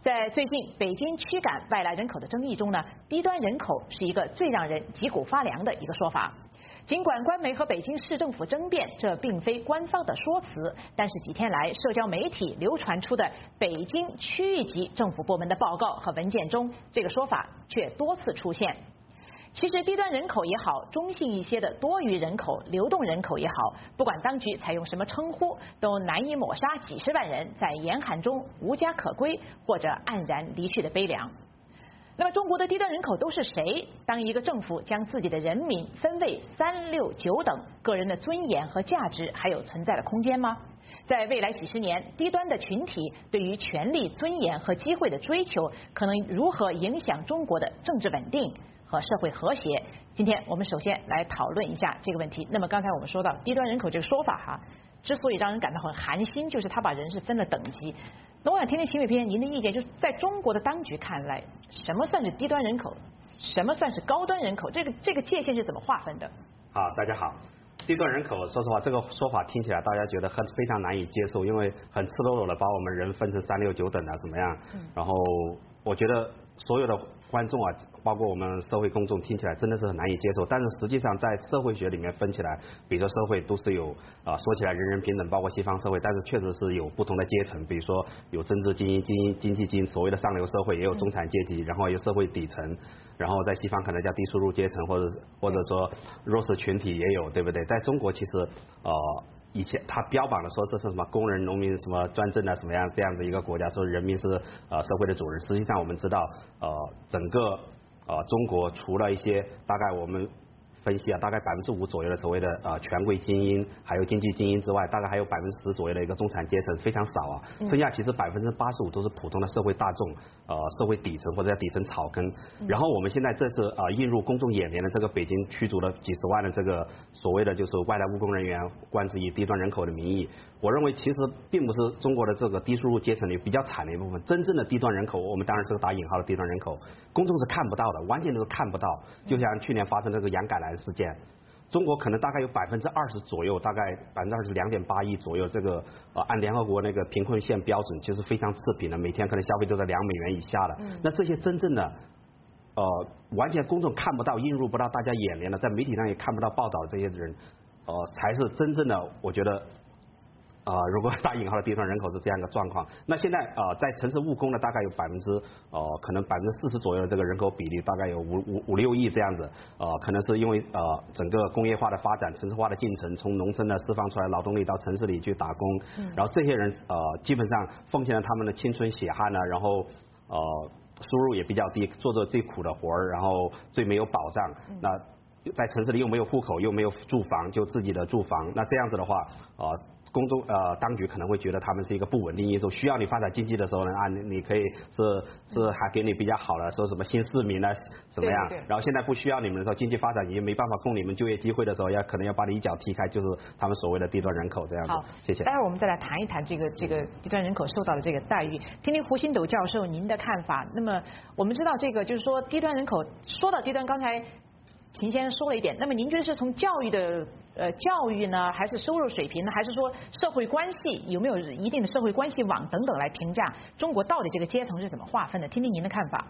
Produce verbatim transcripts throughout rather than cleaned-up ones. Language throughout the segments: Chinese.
在最近北京驱赶外来人口的争议中呢，低端人口是一个最让人脊骨发凉的一个说法。尽管官媒和北京市政府争辩这并非官方的说辞，但是几天来社交媒体流传出的北京区域级政府部门的报告和文件中，这个说法却多次出现。其实低端人口也好，中性一些的多余人口、流动人口也好，不管当局采用什么称呼，都难以抹杀几十万人在严寒中无家可归或者黯然离去的悲凉。那么中国的低端人口都是谁？当一个政府将自己的人民分为三六九等，个人的尊严和价值还有存在的空间吗？在未来几十年，低端的群体对于权利、尊严和机会的追求，可能如何影响中国的政治稳定和社会和谐？今天我们首先来讨论一下这个问题。那么刚才我们说到低端人口这个说法哈，之所以让人感到很寒心，就是他把人是分了等级。那我想听听秦伟平您的意见，就是在中国的当局看来，什么算是低端人口，什么算是高端人口？这个这个界限是怎么划分的？ 好，大家好。低端人口，说实话，这个说法听起来大家觉得很非常难以接受，因为很赤裸裸的把我们人分成三六九等啊，怎么样？嗯、然后我觉得所有的观众啊，包括我们社会公众听起来真的是很难以接受，但是实际上在社会学里面分起来，比如说社会都是有啊、呃、说起来人人平等，包括西方社会，但是确实是有不同的阶层，比如说有政治精英、精英经济精英，所谓的上流社会，也有中产阶级，然后有社会底层，然后在西方可能叫低收入阶层，或者或者说弱势群体也有，对不对？在中国其实呃。以前他标榜的说这是什么工人、农民什么专政啊，什么样这样子一个国家，说人民是呃社会的主人。实际上我们知道，呃，整个呃中国除了一些大概我们分析啊，大概百分之五左右的所谓的呃权贵精英，还有经济精英之外，大概还有百分之十左右的一个中产阶层，非常少啊。剩下其实百分之八十五都是普通的社会大众，呃，社会底层或者叫底层草根。然后我们现在这次呃映入公众眼帘的这个北京驱逐了几十万的这个所谓的就是外来务工人员，冠之以低端人口的名义，我认为其实并不是中国的这个低收入阶层里比较惨的一部分，真正的低端人口，我们当然是个打引号的低端人口，公众是看不到的，完全都是看不到。就像去年发生这个洋橄榄事件，中国可能大概有百分之二十左右，大概百分之二十两点八亿左右，这个呃按联合国那个贫困线标准，就是非常次贫的，每天可能消费都在两美元以下的。嗯、那这些真正的呃完全公众看不到、映入不到大家眼帘的，在媒体上也看不到报道的这些人，呃才是真正的，我觉得。呃，如果打引号的低端人口是这样一个状况，那现在呃在城市务工呢，大概有百分之呃可能百分之四十左右的这个人口比例，大概有五五五六亿这样子，呃可能是因为呃整个工业化的发展、城市化的进程，从农村呢释放出来劳动力到城市里去打工，嗯、然后这些人呃基本上奉献了他们的青春血汗呢，然后呃收入也比较低，做着最苦的活儿，然后最没有保障，嗯、那在城市里又没有户口，又没有住房，就自己的住房，那这样子的话，呃。公众呃，当局可能会觉得他们是一个不稳定因素，需要你发展经济的时候呢，啊，你你可以是是还给你比较好的，说什么新市民呢，怎么样？ 对对， 然后现在不需要你们的时候，经济发展已经没办法供你们就业机会的时候，要可能要把你一脚踢开，就是他们所谓的低端人口这样子。 好， 谢谢。 待会儿我们再来谈一谈这个这个低端人口受到的这个待遇，听听胡新斗教授您的看法。那么我们知道这个就是说低端人口，说到低端，刚才秦先生说了一点，那么您觉得是从教育的呃教育呢，还是收入水平呢，还是说社会关系有没有一定的社会关系网等等来评价中国到底这个阶层是怎么划分的？听听您的看法。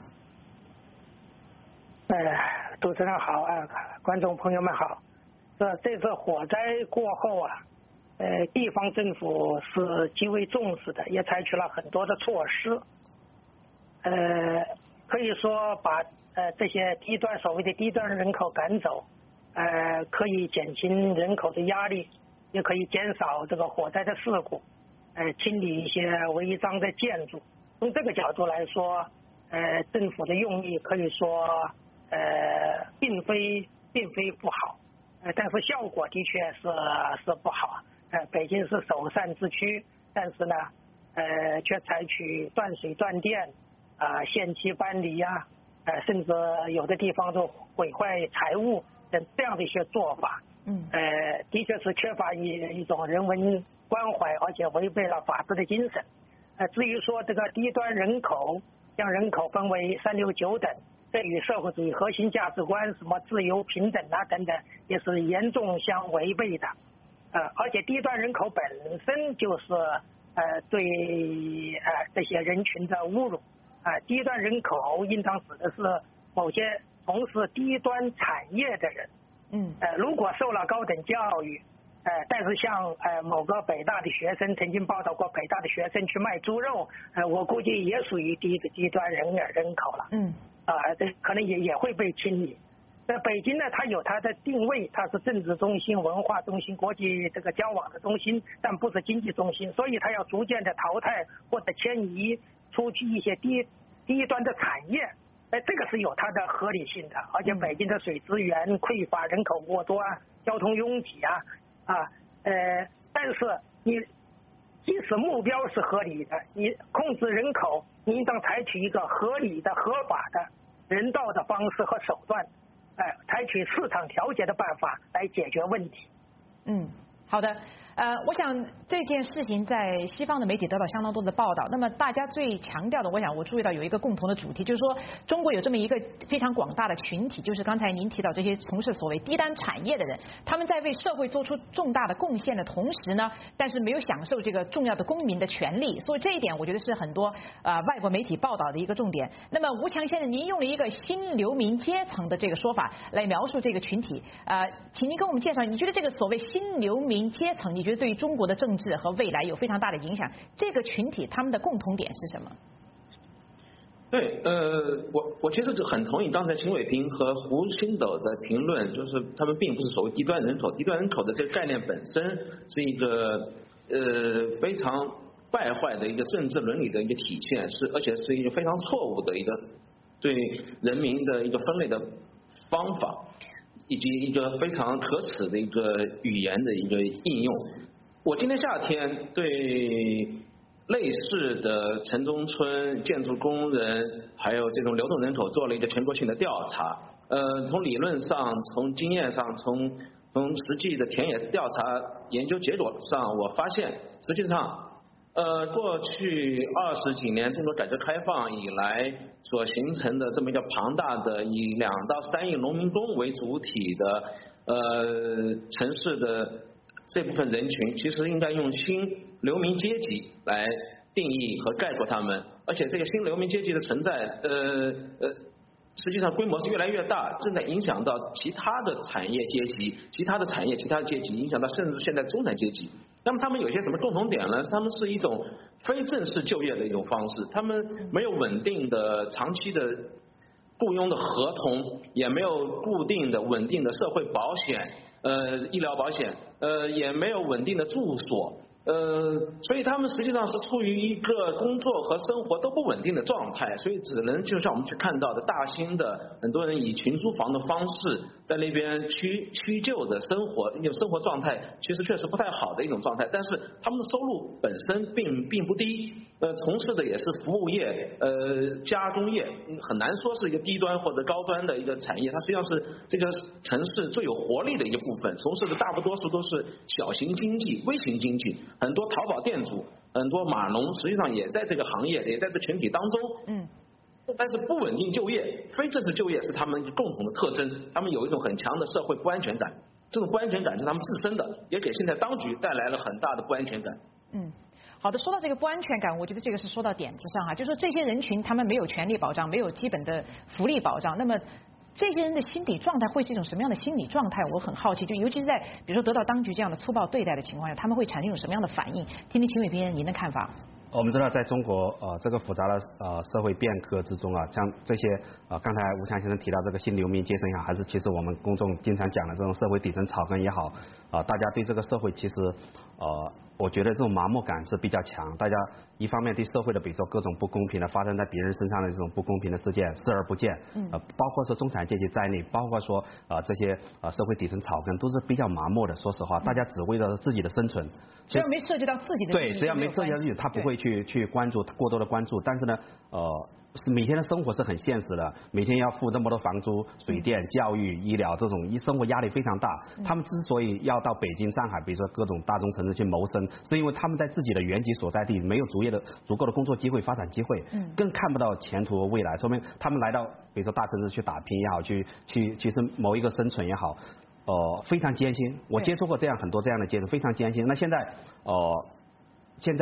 呃，主持人好啊，观众朋友们好。这这次火灾过后啊，呃，地方政府是极为重视的，也采取了很多的措施。呃，可以说把呃这些低端所谓的低端人口赶走。呃，可以减轻人口的压力，也可以减少这个火灾的事故，呃，清理一些违章的建筑。从这个角度来说，呃，政府的用意可以说，呃，并非并非不好，呃，但是效果的确是是不好。呃，北京是首善之区，但是呢，呃，却采取断水断电啊、呃、限期搬离呀、啊，呃，甚至有的地方就毁坏财物。这样的一些做法，嗯，呃，的确是缺乏一一种人文关怀，而且违背了法治的精神。呃，至于说这个低端人口将人口分为三六九等，这与社会主义核心价值观什么自由平等啊等等，也是严重相违背的。呃，而且低端人口本身就是呃对呃这些人群的侮辱。 啊，低端人口应当指的是某些从事低端产业的人。 嗯， 呃，如果受了高等教育，呃，但是像呃某个北大的学生曾经报道过，北大的学生去卖猪肉，呃，我估计也属于低低端人人口了。 嗯， 啊，这可能也也会被清理。在北京呢，它有它的定位，它是政治中心、文化中心、国际这个交往的中心，但不是经济中心，所以它要逐渐的淘汰或者迁移出去一些低低端的产业。哎，这个是有它的合理性的，而且北京的水资源匮乏，人口过多啊，交通拥挤啊，啊，呃，但是你即使目标是合理的，你控制人口，你应当采取一个合理的、合法的、人道的方式和手段，哎、呃，采取市场调节的办法来解决问题。 嗯，好的。呃，我想这件事情在西方的媒体得到相当多的报道。那么大家最强调的，我想我注意到有一个共同的主题，就是说中国有这么一个非常广大的群体，就是刚才您提到这些从事所谓低端产业的人，他们在为社会做出重大的贡献的同时呢，但是没有享受这个重要的公民的权利。所以这一点我觉得是很多呃外国媒体报道的一个重点。那么吴强先生，您用了一个新流民阶层的这个说法来描述这个群体，呃，请您跟我们介绍，你觉得这个所谓新流民阶层，你觉得对于中国的政治和未来有非常大的影响？这个群体他们的共同点是什么？ 对，呃，我我其实就很同意刚才秦伟平和胡星斗的评论，就是他们并不是所谓低端人口，低端人口的这个概念本身是一个呃非常败坏的一个政治伦理的一个体现，是而且是一个非常错误的一个对人民的一个分类的方法，以及一个非常可耻的一个语言的一个应用。我今年夏天对类似的城中村建筑工人还有这种流动人口做了一个全国性的调查，呃，从理论上、从经验上、从从实际的田野调查研究结果上，我发现实际上，呃，过去二十几年中国改革开放以来所形成的这么一个庞大的以两到三亿农民工为主体的呃城市的这部分人群，其实应该用新流民阶级来定义和概括他们，而且这个新流民阶级的存在，呃呃，实际上规模是越来越大，正在影响到其他的产业阶级、其他的产业、其他的阶级，影响到甚至现在中产阶级。那么他们有些什么共同点呢？他们是一种非正式就业的一种方式，他们没有稳定的、长期的雇佣的合同，也没有固定的、稳定的社会保险。呃，医疗保险，呃，也没有稳定的住所，呃，所以他们实际上是处于一个工作和生活都不稳定的状态，所以只能就像我们去看到的大兴的很多人以群租房的方式在那边屈屈就的生活，那种生活状态其实确实不太好的一种状态，但是他们的收入本身并并不低，呃，从事的也是服务业，呃，加工业，很难说是一个低端或者高端的一个产业，它实际上是这个城市最有活力的一个部分，从事的大多数都是小型经济、微型经济，很多淘宝店主、很多码农，实际上也在这个行业，也在这群体当中。嗯。但是不稳定就业、非正式就业是他们共同的特征，他们有一种很强的社会不安全感，这种不安全感是他们自身的，也给现在当局带来了很大的不安全感。 嗯。好的，说到这个不安全感，我觉得这个是说到点子上哈，就是说这些人群他们没有权利保障，没有基本的福利保障，那么这些人的心理状态会是一种什么样的心理状态？我很好奇，就尤其是在比如说得到当局这样的粗暴对待的情况下，他们会产生一种什么样的反应？听听秦伟斌您的看法。 我们知道，在中国呃这个复杂的呃社会变革之中啊，像这些呃刚才吴强先生提到这个新流民阶层也好，还是其实我们公众经常讲的这种社会底层草根也好，啊、呃、大家对这个社会其实呃我觉得这种麻木感是比较强，大家一方面对社会的比如说各种不公平的发生在别人身上的这种不公平的事件视而不见，呃包括说中产阶级在内，包括说呃这些呃社会底层草根都是比较麻木的，说实话，大家只为了自己的生存， 只要没涉及到自己的对，只要没涉及到自己，他不会去去关注过多的关注，但是呢，呃，每天的生活是很现实的，每天要付这么多房租、水电、教育、医疗这种，一生活压力非常大。他们之所以要到北京、上海，比如说各种大中城市去谋生，是因为他们在自己的原籍所在地没有足业的足够的工作机会、发展机会，更看不到前途和未来，说明他们来到比如说大城市去打拼也好，去去其实谋一个生存也好，呃，非常艰辛。我接触过这样很多这样的阶层，非常艰辛。那现在，呃。现在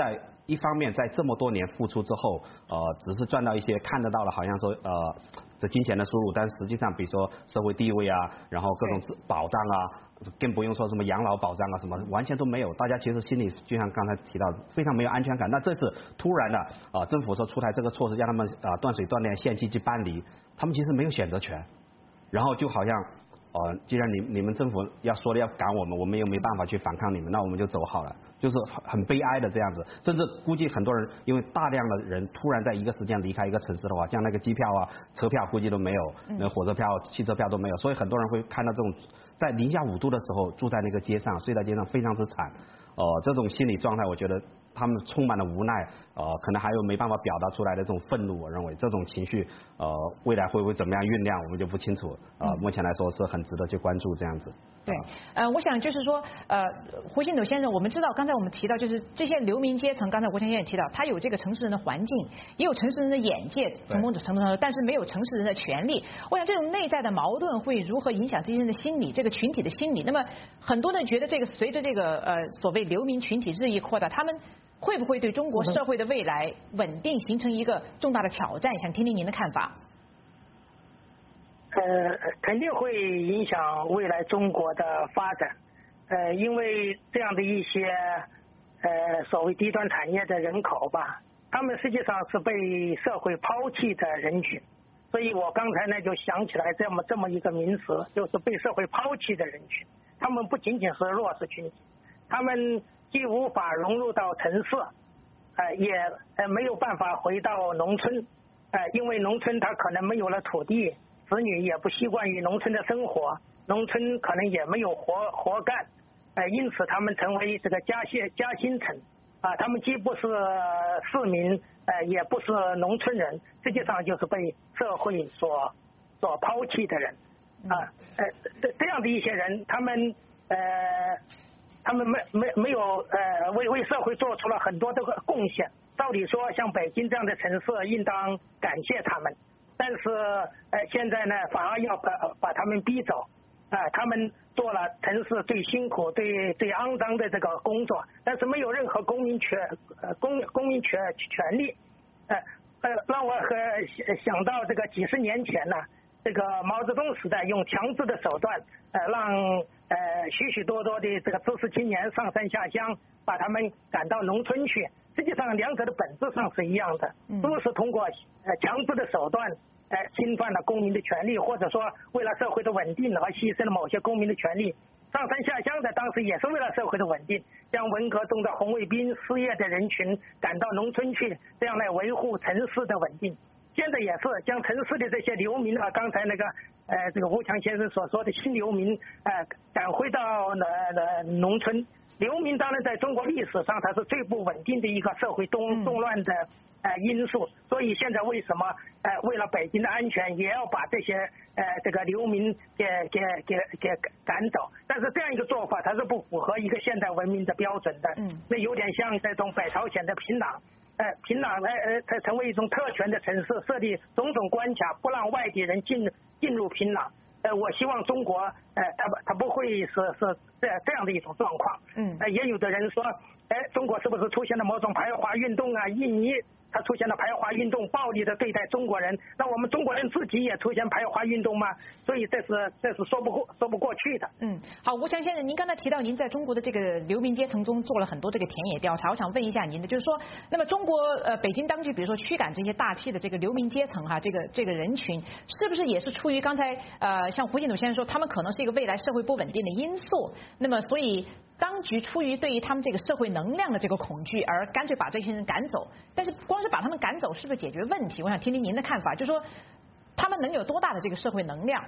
一方面在这么多年付出之后，呃，只是赚到一些看得到的，好像说呃这金钱的收入，但实际上比如说社会地位啊，然后各种保障啊。更不用说什么养老保障啊，什么完全都没有，大家其实心里就像刚才提到，非常没有安全感。那这次突然的啊、呃，政府说出台这个措施，让他们啊、呃、断水断电限期去搬离，他们其实没有选择权，然后就好像呃，既然你你们政府要说的要赶我们，我们又没办法去反抗你们，那我们就走好了，就是很悲哀的这样子。甚至估计很多人因为大量的人突然在一个时间离开一个城市的话，像那个机票啊、车票估计都没有，那火车票、汽车票都没有，所以很多人会看到这种。在零下五度的时候住在那个街上，睡在街上非常之惨，呃，这种心理状态，我觉得他们充满了无奈，呃，可能还有没办法表达出来的这种愤怒。我认为这种情绪，呃，未来会不会怎么样酝酿，我们就不清楚。呃，目前来说是很值得去关注这样子。 对，呃，我想就是说，呃，胡新斗先生，我们知道刚才我们提到，就是这些流民阶层，刚才吴强先生也提到，他有这个城市人的环境，也有城市人的眼界，从某种程度上说，但是没有城市人的权利。我想这种内在的矛盾会如何影响这些人的心理，这个群体的心理？那么很多人觉得，这个随着这个呃所谓流民群体日益扩大，他们会不会对中国社会的未来稳定形成一个重大的挑战？想听听您的看法。 呃，肯定会影响未来中国的发展。呃，因为这样的一些呃所谓低端产业的人口吧，他们实际上是被社会抛弃的人群。所以我刚才呢就想起来这么这么一个名词，就是被社会抛弃的人群。他们不仅仅是弱势群体，他们既无法融入到城市，呃，也呃没有办法回到农村，呃，因为农村它可能没有了土地。子女也不习惯于农村的生活，农村可能也没有活活干，呃，因此他们成为这个夹心夹心层，啊，他们既不是市民，呃，也不是农村人，实际上就是被社会所所抛弃的人，啊，呃，这这样的一些人，他们呃，他们没没没有呃为为社会做出了很多的贡献，照理说，像北京这样的城市，应当感谢他们。但是，呃，现在呢，反而要把把他们逼走，啊、呃，他们做了城市最辛苦、最最肮脏的这个工作，但是没有任何公民权、呃公公民权权利，呃呃，让我和想到这个几十年前呢，这个毛泽东时代用强制的手段，呃，让呃许许多多的这个知识青年上山下乡，把他们赶到农村去。实际上，两者的本质上是一样的，都是通过呃强制的手段，呃侵犯了公民的权利，或者说为了社会的稳定而牺牲了某些公民的权利。上山下乡的当时也是为了社会的稳定，将文革中的红卫兵、失业的人群赶到农村去，这样来维护城市的稳定。现在也是将城市的这些流民啊，刚才那个呃这个吴强先生所说的新流民，呃赶回到呃呃农村。流民当然在中国历史上它是最不稳定的一个社会动动乱的呃因素，所以现在为什么呃为了北京的安全也要把这些呃这个流民给给给给赶走？但是这样一个做法它是不符合一个现代文明的标准的，嗯，那有点像这种北朝鲜的平壤，呃平壤呢呃它成为一种特权的城市，设立种种关卡，不让外地人进进入平壤。呃，我希望中国，呃，它它不会是是这这样的一种状况。嗯。呃，也有的人说，哎，中国是不是出现了某种排华运动啊？印尼它出现了排华运动，暴力的对待中国人，那我们中国人自己也出现排华运动吗？所以这是这是说不过说不过去的。 嗯，好，吴强先生，您刚才提到您在中国的这个流民阶层中做了很多这个田野调查，我想问一下您的，就是说，那么中国呃北京当局，比如说驱赶这些大批的这个流民阶层哈，这个这个人群，是不是也是出于刚才呃像胡锦斗先生说，他们可能是一个未来社会不稳定的因素？那么所以当局出于对于他们这个社会能量的这个恐惧，而干脆把这些人赶走。但是光是把他们赶走，是不是解决问题？我想听听您的看法，就是说他们能有多大的这个社会能量？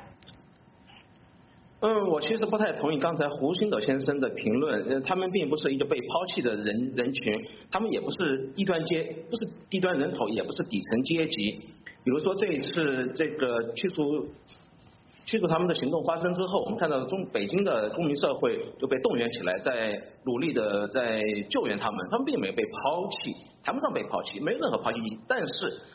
嗯，我其实不太同意刚才胡新斗先生的评论。呃，他们并不是一个被抛弃的人人群，他们也不是低端阶，不是低端人口，也不是底层阶级。比如说这一次这个驱逐驱逐他们的行动发生之后，我们看到中北京的公民社会就被动员起来，在努力的在救援他们，他们并没有被抛弃，谈不上被抛弃，没有任何抛弃意义。但是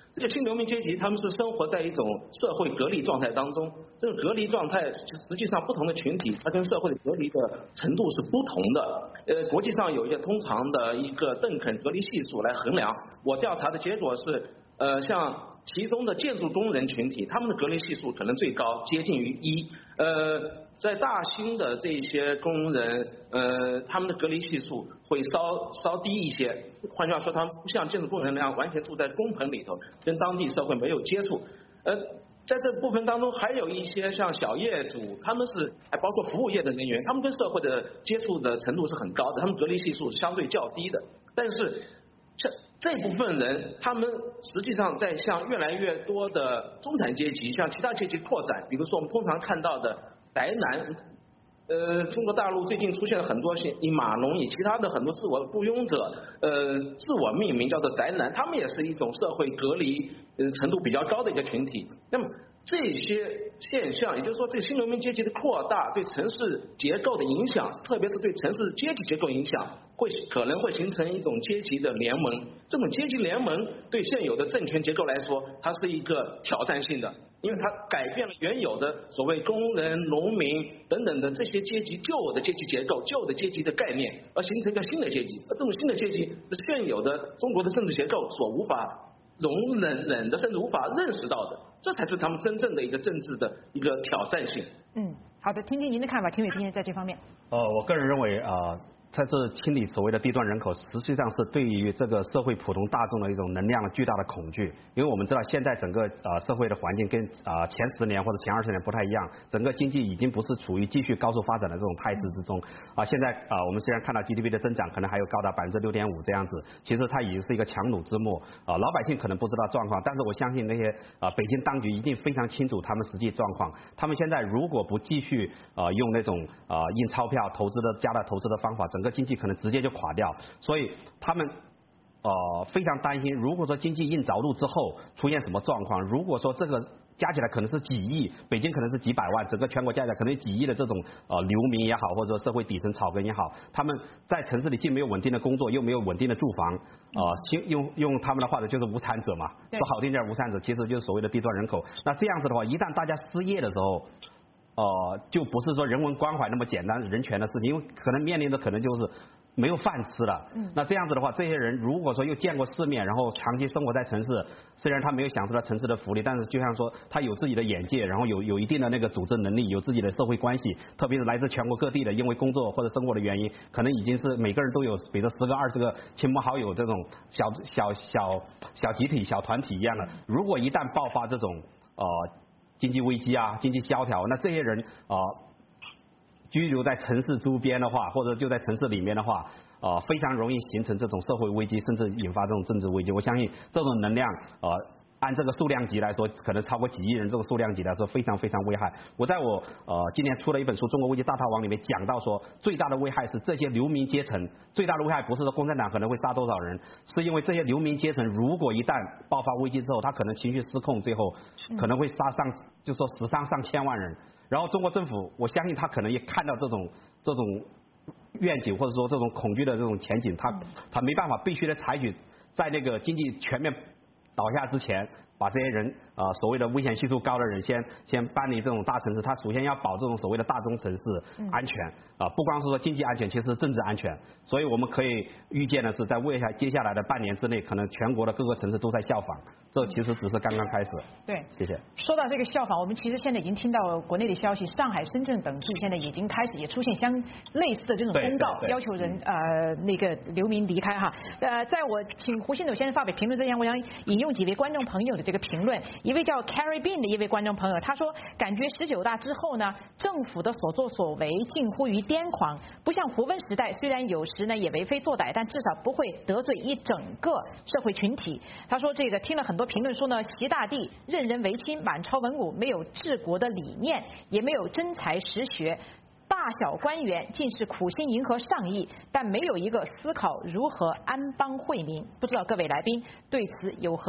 这个新流民阶级他们是生活在一种社会隔离状态当中，这种隔离状态实际上不同的群体它跟社会的隔离的程度是不同的。呃，国际上有一个通常的一个邓肯隔离系数来衡量，我调查的结果是，呃，像其中的建筑工人群体，他们的隔离系数可能最高，接近于一。呃，在大兴的这些工人，呃，他们的隔离系数会稍稍低一些。换句话说，他们不像建筑工人那样完全住在工棚里头，跟当地社会没有接触。呃，在这部分当中，还有一些像小业主，他们是还包括服务业的人员，他们跟社会的接触的程度是很高的，他们隔离系数是相对较低的。但是，这这部分人，他们实际上在向越来越多的中产阶级、向其他阶级扩展。比如说，我们通常看到的宅男，呃，中国大陆最近出现了很多以码农、以其他的很多自我雇佣者，呃，自我命名叫做宅男，他们也是一种社会隔离呃程度比较高的一个群体。那么这些现象，也就是说，这个新流民阶级的扩大对城市结构的影响，特别是对城市阶级结构影响，会可能会形成一种阶级的联盟。这种阶级联盟对现有的政权结构来说，它是一个挑战性的，因为它改变了原有的所谓工人、农民等等的这些阶级旧的阶级结构、旧的阶级的概念，而形成一个新的阶级。而这种新的阶级是现有的中国的政治结构所无法容忍忍的，甚至无法认识到的。这才是他们真正的一个政治的一个挑战性。 嗯，好的，听听您的看法，秦伟平在这方面。 呃，我个人认为啊。呃在这清理所谓的低端人口，实际上是对于这个社会普通大众的一种能量的巨大的恐惧。因为我们知道现在整个呃社会的环境跟啊、呃、前十年或者前二十年不太一样，整个经济已经不是处于继续高速发展的这种态势之中啊、呃。现在啊、呃、我们虽然看到 G D P 的增长可能还有高达百分之六点五这样子，其实它已经是一个强弩之末啊、呃。老百姓可能不知道状况，但是我相信那些啊、呃、北京当局一定非常清楚他们实际状况。他们现在如果不继续啊、呃、用那种啊、呃、印钞票投资的加大投资的方法，整个经济可能直接就垮掉，所以他们呃非常担心，如果说经济硬着陆之后出现什么状况，如果说这个加起来可能是几亿，北京可能是几百万，整个全国加起来可能有几亿的这种呃流民也好，或者说社会底层草根也好，他们在城市里既没有稳定的工作，又没有稳定的住房，呃，用用他们的话呢，就是无产者嘛，说好听点无产者，其实就是所谓的低端人口。那这样子的话，一旦大家失业的时候，呃，就不是说人文关怀那么简单人权的事情，因为可能面临的可能就是没有饭吃了。嗯。那这样子的话，这些人如果说又见过世面，然后长期生活在城市，虽然他没有享受到城市的福利，但是就像说他有自己的眼界，然后有有一定的那个组织能力，有自己的社会关系，特别是来自全国各地的，因为工作或者生活的原因，可能已经是每个人都有，比如十个二十个亲朋好友这种小小小小集体、小团体一样的。如果一旦爆发这种呃。经济危机啊，经济萧条，那这些人啊、呃、居留在城市周边的话，或者就在城市里面的话，啊、呃、非常容易形成这种社会危机，甚至引发这种政治危机。我相信这种能量啊、呃，按这个数量级来说，可能超过几亿人这个数量级来说，非常非常危害。我在我呃今年出了一本书《中国危机大逃亡》里面讲到说，最大的危害是这些流民阶层，最大的危害不是说共产党可能会杀多少人，是因为这些流民阶层如果一旦爆发危机之后，他可能情绪失控，最后可能会杀上，就说死伤上千万人。然后中国政府，我相信他可能也看到这种这种愿景或者说这种恐惧的这种前景，他他没办法，必须得采取在那个经济全面倒下之前，把这些人啊、呃、所谓的危险系数高的人先先搬离这种大城市。他首先要保这种所谓的大中城市安全啊、呃，不光是说经济安全，其实是政治安全。所以我们可以预见的是，在未来接下来的半年之内，可能全国的各个城市都在效仿。这其实只是刚刚开始。 对， 谢谢。 说到这个效仿，我们其实现在已经听到国内的消息，上海、深圳等地现在已经开始也出现相类似的这种公告，要求人呃那个流民离开哈。呃，在我请胡新斗先生发表评论之前，我想引用几位观众朋友的这个评论。一位叫 Carrie Bean 的一位观众朋友，他说，感觉十九大之后呢，政府的所作所为近乎于癫狂，不像胡温时代，虽然有时呢也为非作歹，但至少不会得罪一整个社会群体。他说这个听了很多评论说呢，习大帝任人唯亲，满朝文武，没有治国的理念，也没有真才实学。大小官员尽是苦心迎合上意，但没有一个思考如何安邦惠民。不知道各位来宾对此有何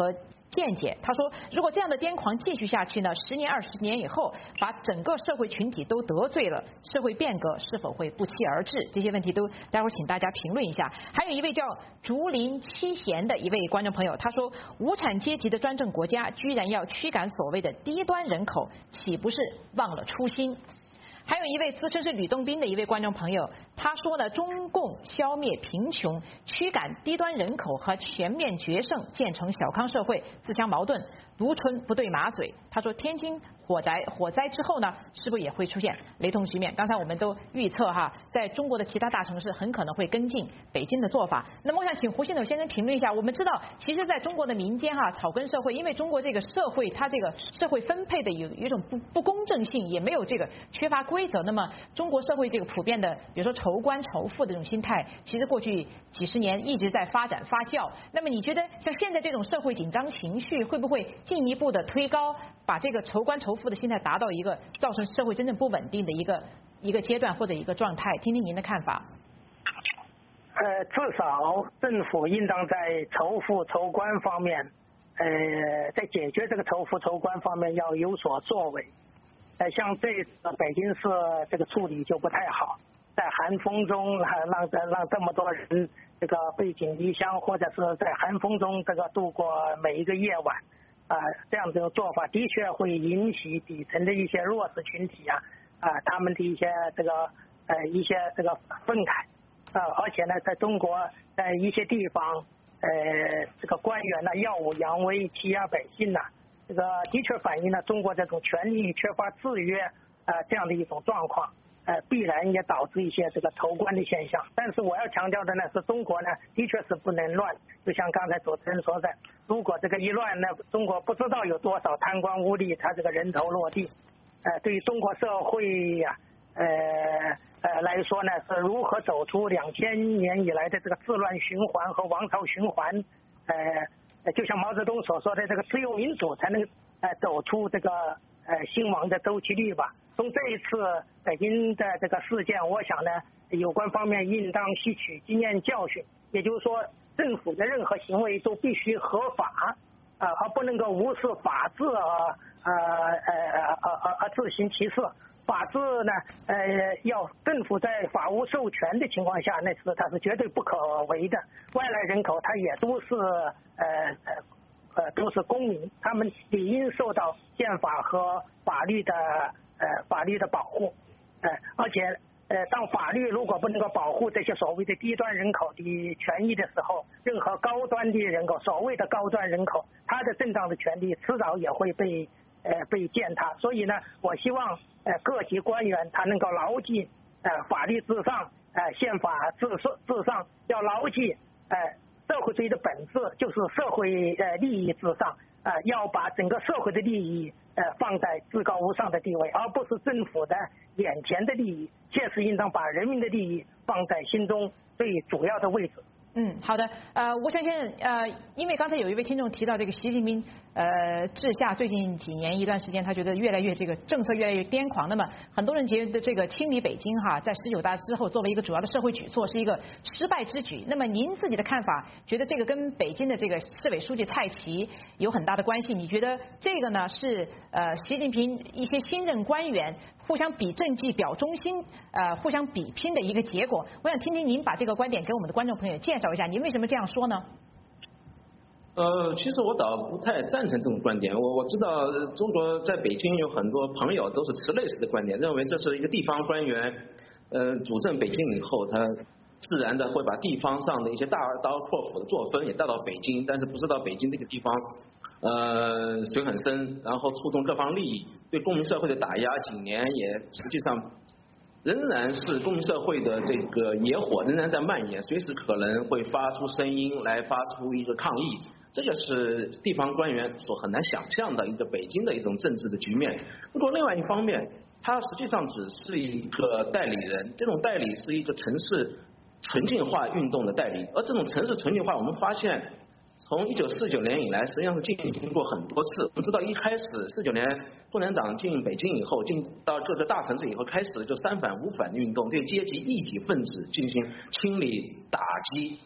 见解。他说，如果这样的癫狂继续下去呢，十年、二十年以后，把整个社会群体都得罪了，社会变革是否会不期而至？这些问题都待会儿请大家评论一下。还有一位叫竹林七贤的一位观众朋友，他说，无产阶级的专政国家居然要驱赶所谓的低端人口，岂不是忘了初心？还有一位自称是吕洞宾的一位观众朋友，他说呢，中共消灭贫穷、驱赶低端人口和全面决胜建成小康社会自相矛盾，芦春不对马嘴。他说，天津火灾火灾之后呢，是不是也会出现雷同局面？刚才我们都预测哈，在中国的其他大城市很可能会跟进北京的做法。那么我想请胡新斗先生评论一下。我们知道，其实在中国的民间哈，草根社会，因为中国这个社会它这个社会分配的有有一种不不公正性，也没有这个缺乏规则。那么中国社会这个普遍的，比如说仇官仇富的这种心态，其实过去几十年一直在发展发酵。那么你觉得像现在这种社会紧张情绪，会不会进一步的推高，把这个仇官仇富的心态达到一个造成社会真正不稳定的一个一个阶段或者一个状态？听听您的看法。 呃，至少政府应当在仇富仇官方面，呃，在解决这个仇富仇官方面要有所作为。呃，像这次北京市这个处理就不太好，在寒风中让让让这么多人这个背井离乡，或者是在寒风中这个度过每一个夜晚，啊、呃，这样的做法的确会引起底层的一些弱势群体啊啊、呃、他们的一些这个呃一些这个愤慨啊、呃，而且呢，在中国在一些地方，呃，这个官员呢耀武扬威，欺压百姓呐、啊。这个的确反映了中国这种权力缺乏制约啊、呃、这样的一种状况，呃，必然也导致一些这个仇官的现象。但是我要强调的呢是，中国呢的确是不能乱。就像刚才主持人说的，如果这个一乱呢，中国不知道有多少贪官污吏，他这个人头落地。呃，对于中国社会呀、啊，呃呃来说呢，是如何走出两千年以来的这个治乱循环和王朝循环，呃。就像毛泽东所说的，这个只有民主才能呃走出这个呃兴亡的周期率吧。从这一次北京的这个事件，我想呢，有关方面应当吸取经验教训，也就是说，政府的任何行为都必须合法啊、呃，而不能够无视法治而呃呃呃而而自行其事。法治呢，呃，要政府在法无授权的情况下，那是它是绝对不可为的。外来人口，他也都是呃呃呃都是公民，他们理应受到宪法和法律的呃法律的保护。呃，而且呃，当法律如果不能够保护这些所谓的低端人口的权益的时候，任何高端的人口，所谓的高端人口，他的正当的权利迟早也会被呃被践踏。所以呢，我希望。呃，各级官员他能够牢记，呃，法律至上，呃，宪法至至上，要牢记，呃，社会主义的本质就是社会呃利益至上，呃，要把整个社会的利益呃放在至高无上的地位，而不是政府的眼前的利益，切实应当把人民的利益放在心中最主要的位置。 嗯，好的，呃，吴强先生，呃，因为刚才有一位听众提到这个习近平，呃，治下最近几年一段时间，他觉得越来越这个政策越来越癫狂。那么很多人觉得这个清理北京哈，在十九大之后作为一个主要的社会举措是一个失败之举。那么您自己的看法，觉得这个跟北京的这个市委书记蔡奇有很大的关系？你觉得这个呢是呃习近平一些新任官员互相比政绩、表忠心，呃，互相比拼的一个结果？我想听听您把这个观点给我们的观众朋友介绍一下，您为什么这样说呢？ 呃，其实我倒不太赞成这种观点。我我知道中国在北京有很多朋友都是持类似的观点，认为这是一个地方官员，呃，主政北京以后，他自然的会把地方上的一些大刀阔斧的作风也带到北京，但是不知道北京这个地方，呃，水很深，然后触动各方利益，对公民社会的打压，几年也实际上仍然是公民社会的这个野火仍然在蔓延，随时可能会发出声音来发出一个抗议。这个是地方官员所很难想象的一个北京的一种政治的局面。不过另外一方面，它实际上只是一个代理人，这种代理是一个城市纯净化运动的代理，而这种城市纯净化，我们发现从一九四九年以来，实际上是进行过很多次。我们知道一开始四九年共产党进北京以后，进到各个大城市以后，开始就三反五反运动，对阶级异己分子进行清理打击。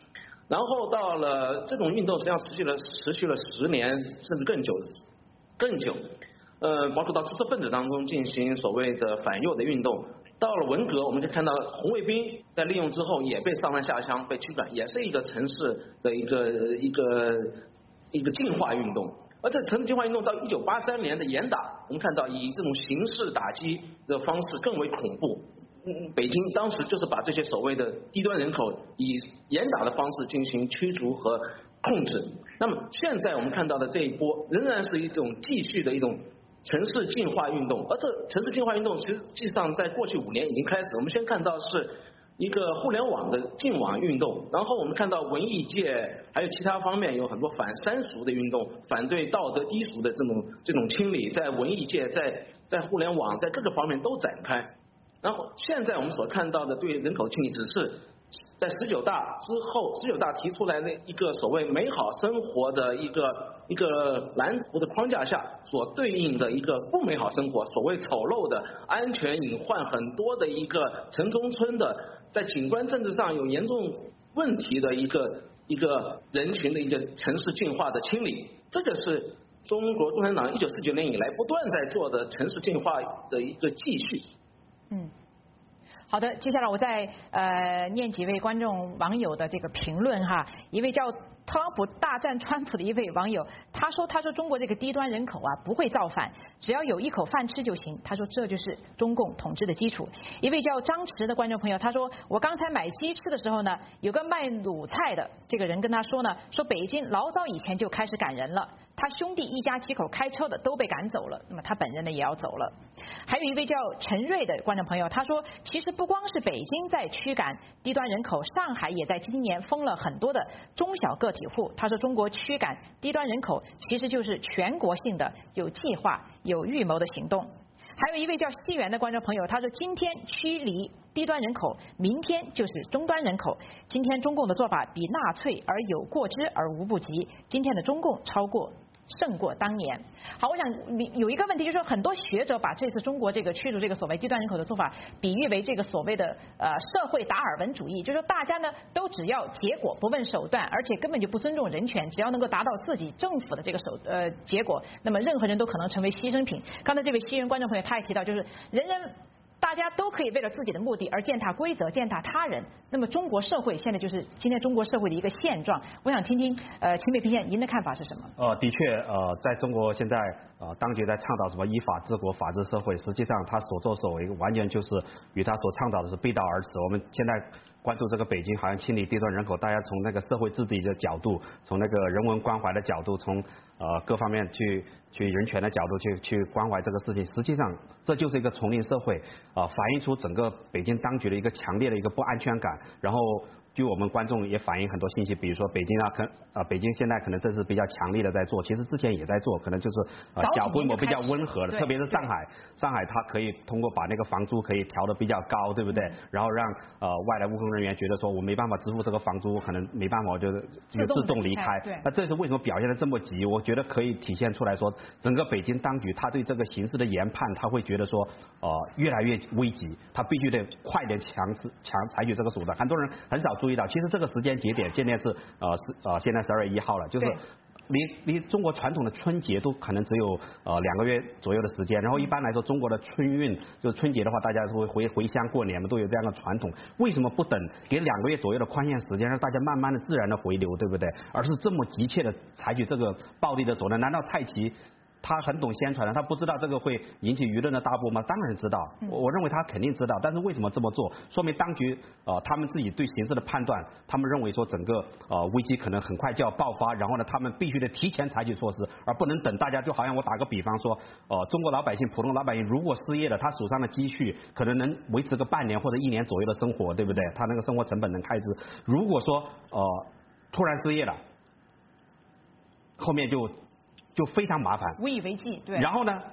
然后到了这种运动实际上持续了持续了十年甚至更久更久，呃，包括到知识分子当中进行所谓的反右的运动。到了文革，我们就看到红卫兵在利用之后也被上山下乡，被驱赶，也是一个城市的一个一个一个进化运动。而这城市进化运动到一九八三年的严打，我们看到以这种形式打击的方式更为恐怖。嗯，北京当时就是把这些所谓的低端人口以严打的方式进行驱逐和控制。那么现在我们看到的这一波仍然是一种继续的一种城市进化运动，而这城市进化运动实际上在过去五年已经开始。我们先看到是一个互联网的净网运动，然后我们看到文艺界还有其他方面有很多反三俗的运动，反对道德低俗的这种这种清理，在文艺界、在在互联网、在各个方面都展开。然后现在我们所看到的对人口清理，只是在十九大之后，十九大提出来的一个所谓美好生活的一个一个蓝图的框架下所对应的一个不美好生活，所谓丑陋的、安全隐患很多的一个城中村的，在景观政治上有严重问题的一个一个人群的一个城市进化的清理，这个是中国共产党一九四九年以来不断在做的城市进化的一个继续。 嗯。好的，接下来我再呃念几位观众网友的这个评论哈。一位叫特朗普大战川普的一位网友，他说他说中国这个低端人口啊不会造反，只要有一口饭吃就行。他说这就是中共统治的基础。一位叫张弛的观众朋友，他说我刚才买鸡吃的时候呢，有个卖卤菜的这个人跟他说呢，说北京老早以前就开始赶人了。他兄弟一家几口开车的都被赶走了，那么他本人呢也要走了。还有一位叫陈瑞的观众朋友，他说其实不光是北京在驱赶低端人口，上海也在今年封了很多的中小个体户。他说中国驱赶低端人口其实就是全国性的有计划有预谋的行动。还有一位叫西元的观众朋友，他说今天驱离低端人口，明天就是中端人口。今天中共的做法比纳粹而有过之而无不及，今天的中共超过胜过当年。好，我想有一个问题，就是说很多学者把这次中国这个驱逐这个所谓低端人口的做法比喻为这个所谓的呃社会达尔文主义，就是说大家呢都只要结果不问手段，而且根本就不尊重人权，只要能够达到自己政府的这个手呃结果，那么任何人都可能成为牺牲品。刚才这位西人观众朋友他也提到，就是人人大家都可以为了自己的目的而践踏规则、践踏他人。那么中国社会现在就是今天中国社会的一个现状。我想听听呃秦北平先生您的看法是什么？ 呃，的确，呃，在中国现在呃当局在倡导什么依法治国、法治社会，实际上他所作所为完全就是与他所倡导的是背道而驰。我们现在关注这个北京好像清理低端人口，大家从那个社会治理的角度，从那个人文关怀的角度，从呃各方面去去人权的角度去去关怀这个事情，实际上这就是一个丛林社会啊、呃，反映出整个北京当局的一个强烈的一个不安全感，然后据我们观众也反映很多信息，比如说北京啊，可啊北京现在可能这是比较强力的在做，其实之前也在做，可能就是呃小规模比较温和的，特别是上海，上海它可以通过把那个房租可以调得比较高，对不对？然后让呃外来务工人员觉得说我没办法支付这个房租，可能没办法，我就就自动离开。那这是为什么表现得这么急？我觉得可以体现出来说，整个北京当局他对这个形势的研判，他会觉得说呃越来越危急，他必须得快点强制强采取这个手段。很多人很少注意到，其实这个时间节点现在是呃是呃现在十二月一号了，就是离离中国传统的春节都可能只有呃两个月左右的时间。然后一般来说，中国的春运就是春节的话，大家是会回回乡过年嘛，都有这样的传统。为什么不等给两个月左右的宽限时间，让大家慢慢的自然的回流，对不对？而是这么急切的采取这个暴力的手段？难道蔡奇他很懂宣传的，他不知道这个会引起舆论的大波吗？当然知道，我我认为他肯定知道，但是为什么这么做？说明当局呃他们自己对形势的判断，他们认为说整个呃危机可能很快就要爆发，然后呢他们必须得提前采取措施，而不能等大家。就好像我打个比方说，呃中国老百姓普通老百姓如果失业了，他手上的积蓄可能能维持个半年或者一年左右的生活，对不对？他那个生活成本能开支。如果说呃突然失业了，后面就就非常麻烦， 无以为继。对。 然后呢，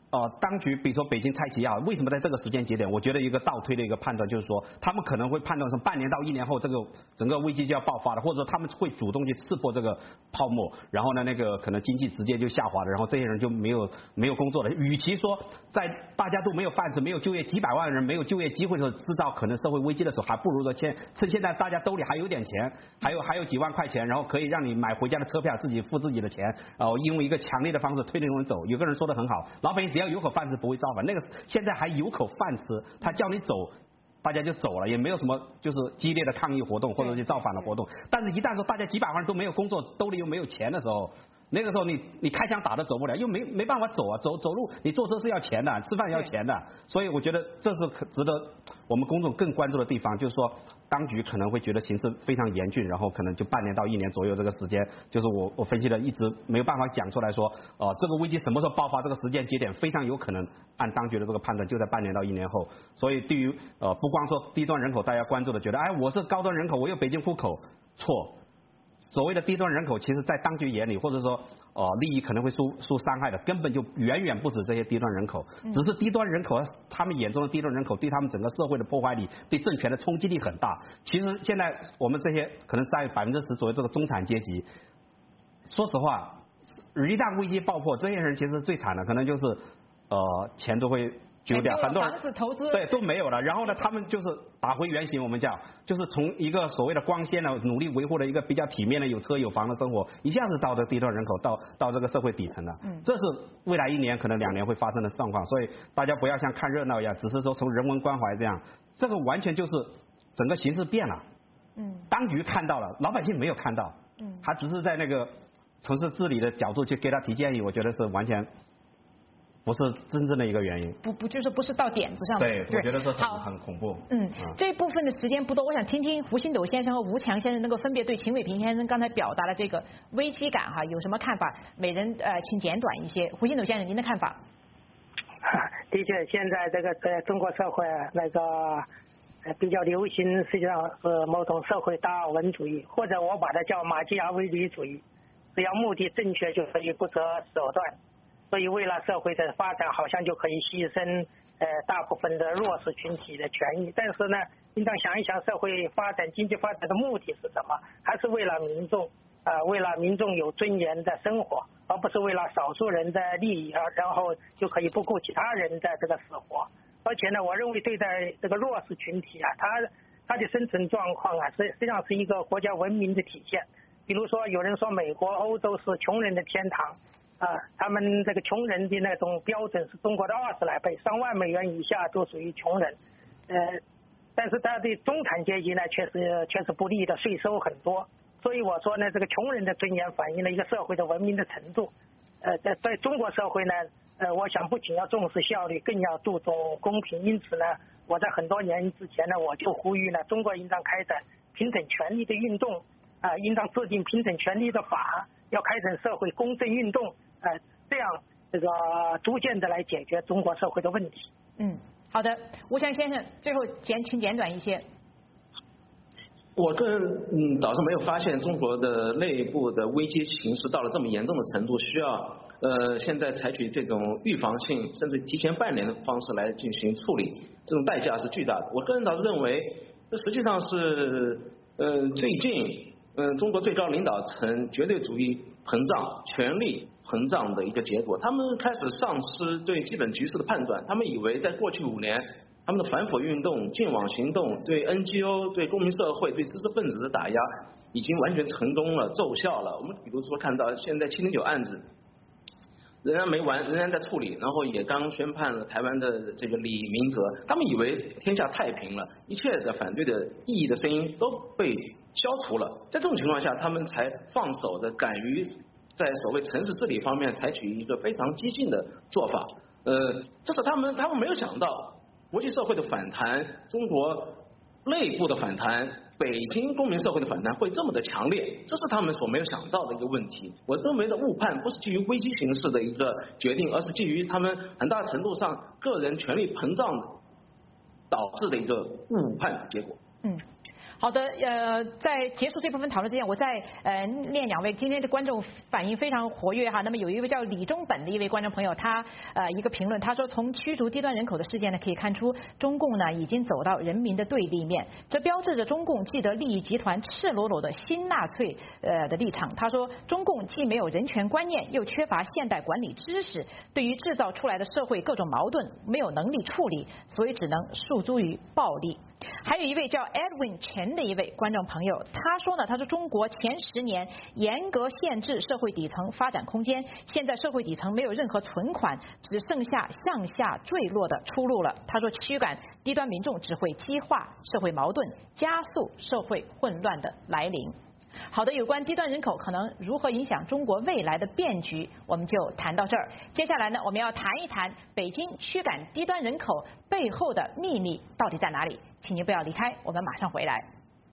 呃，当局比如说北京蔡奇也好，为什么在这个时间节点？我觉得一个倒推的一个判断就是说，他们可能会判断从半年到一年后，这个整个危机就要爆发了，或者他们会主动去刺破这个泡沫，然后呢，那个可能经济直接就下滑了，然后这些人就没有没有工作了。与其说在大家都没有饭吃、没有就业，几百万人没有就业机会的时候制造可能社会危机的时候，还不如说趁趁现在大家兜里还有点钱，还有还有几万块钱，然后可以让你买回家的车票，自己付自己的钱，然后用一个强烈的方式推那种人走。有个人说的很好，老百姓只要有口饭吃不会造反，那个现在还有口饭吃，他叫你走，大家就走了，也没有什么就是激烈的抗议活动或者去造反的活动。但是，一旦说大家几百万人都没有工作，兜里又没有钱的时候，那个时候你你开枪打都走不了，又没没办法走啊，走走路你坐车是要钱的，吃饭要钱的，所以我觉得这是值得我们公众更关注的地方，就是说当局可能会觉得形势非常严峻，然后可能就半年到一年左右这个时间，就是我我分析的一直没有办法讲出来说，呃，这个危机什么时候爆发，这个时间节点非常有可能按当局的这个判断就在半年到一年后，所以对于呃不光说低端人口大家关注的觉得，哎，我是高端人口，我有北京户口，错。所谓的低端人口，其实在当局眼里，或者说呃利益可能会受受伤害的，根本就远远不止这些低端人口。只是低端人口，他们眼中的低端人口，对他们整个社会的破坏力、对政权的冲击力很大。其实现在我们这些可能在百分之十左右这个中产阶级，说实话，一旦危机爆破，这些人其实最惨的，可能就是呃钱都会。丢掉，很多人房子投资对都没有了，然后呢，他们就是打回原形，我们叫就是从一个所谓的光鲜的努力维护的一个比较体面的有车有房的生活，一下子到这低端人口，到到这个社会底层了。嗯，这是未来一年可能两年会发生的状况，所以大家不要像看热闹一样，只是说从人文关怀这样，这个完全就是整个形势变了。嗯，当局看到了，老百姓没有看到。嗯，他只是在那个城市治理的角度去给他提建议，我觉得是完全。不是真正的一个原因， 不不就是不是到点子上的。 对，我觉得这很很恐怖。 嗯，这部分的时间不多，我想听听胡星斗先生和吴强先生能够分别对秦伟平先生刚才表达的这个危机感哈有什么看法？每人呃请简短一些。胡星斗先生，您的看法？ 的确，现在这个在中国社会那个呃比较流行，实际上是某种社会达尔文主义，或者我把它叫马基雅维利主义，只要目的正确就可以不择手段。所以，为了社会的发展，好像就可以牺牲呃大部分的弱势群体的权益。但是呢，应当想一想，社会发展、经济发展的目的是什么？还是为了民众啊、呃，为了民众有尊严的生活，而不是为了少数人的利益啊，然后就可以不顾其他人的这个死活。而且呢，我认为对待这个弱势群体啊，他他的生存状况啊，实实际上是一个国家文明的体现。比如说，有人说美国、欧洲是穷人的天堂。啊，他们这个穷人的那种标准是中国的二十来倍，上万美元以下都属于穷人。呃，但是他对中产阶级呢，却是却是不利的，税收很多。所以我说呢，这个穷人的尊严反映了一个社会的文明的程度。呃，在在中国社会呢，呃，我想不仅要重视效率，更要注重公平。因此呢，我在很多年之前呢，我就呼吁呢，中国应当开展平等权利的运动，啊、呃，应当制定平等权利的法，要开展社会公正运动。呃，这样这个逐渐的来解决中国社会的问题。 嗯，好的，吴强先生，最后简请简短一些。 我个人嗯倒是没有发现中国的内部的危机形势到了这么严重的程度，需要呃现在采取这种预防性甚至提前半年的方式来进行处理，这种代价是巨大的。我个人倒是认为，这实际上是呃最近嗯、呃、中国最高领导层绝对主义膨胀、权力膨胀的一个结果。他们开始丧失对基本局势的判断，他们以为在过去五年，他们的反腐运动、净网行动、对 N G O、对公民社会、对知识分子的打压已经完全成功了、奏效了。我们比如说看到现在七零九案子仍然没完，仍然在处理，然后也刚宣判了台湾的这个李明哲。他们以为天下太平了，一切的反对的异议的声音都被消除了。在这种情况下，他们才放手的敢于在所谓城市治理方面采取一个非常激进的做法。呃，这是他们他们没有想到。国际社会的反弹，中国内部的反弹，北京公民社会的反弹会这么的强烈，这是他们所没有想到的一个问题。我认为的误判不是基于危机形势的一个决定，而是基于他们很大程度上个人权力膨胀导致的一个误判结果。 嗯。 好的，呃，在结束这部分讨论之前，我再呃念两位今天的观众反应非常活跃哈。那么有一位叫李中本的一位观众朋友，他呃一个评论，他说从驱逐低端人口的事件呢，可以看出中共呢已经走到人民的对立面，这标志着中共既得利益集团赤裸裸的新纳粹呃的立场。他说中共既没有人权观念，又缺乏现代管理知识，对于制造出来的社会各种矛盾没有能力处理，所以只能诉诸于暴力。还有一位叫 Edwin 陈的一位观众朋友，他说呢，他说中国前十年严格限制社会底层发展空间，现在社会底层没有任何存款，只剩下向下坠落的出路了。他说驱赶低端民众只会激化社会矛盾，加速社会混乱的来临。好的，有关低端人口可能如何影响中国未来的变局，我们就谈到这儿。接下来呢，我们要谈一谈北京驱赶低端人口背后的秘密到底在哪里？请您不要离开，我们马上回来。